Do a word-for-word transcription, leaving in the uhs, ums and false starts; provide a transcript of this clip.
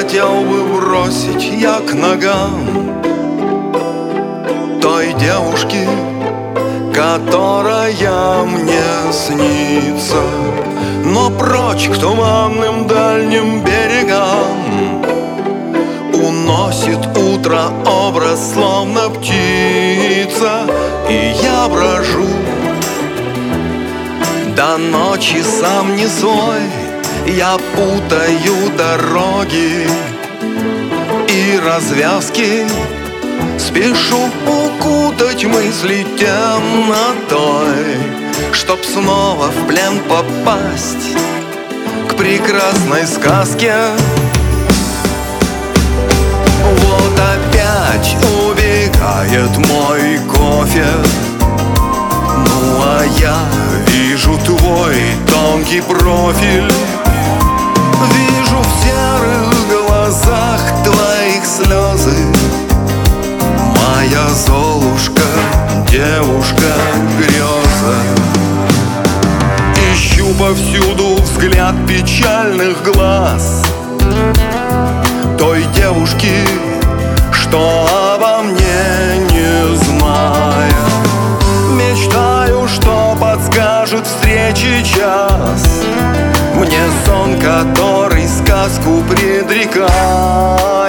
хотел бы бросить я к ногам той девушки, которая мне снится. Но прочь к туманным дальним берегам уносит утро образ, словно птица. И я брожу до ночи сам не свой. Я путаю дороги и развязки, спешу укутать мысли темнотой, чтоб снова в плен попасть к прекрасной сказке. Вот опять убегает мой кофе, ну а я вижу твой тонкий профиль. Вижу в серых глазах твоих слезы, моя Золушка, девушка греза. Ищу повсюду взгляд печальных глаз той девушки, что обо мне не знает. Мечтаю, что подскажет встречи час мне сон, который сказку предрекает.